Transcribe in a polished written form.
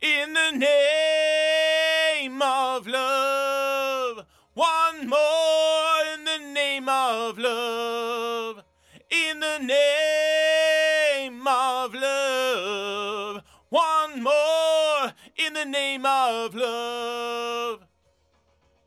In the name of love. One more in the name of love. In the name of love. One more in the name of love.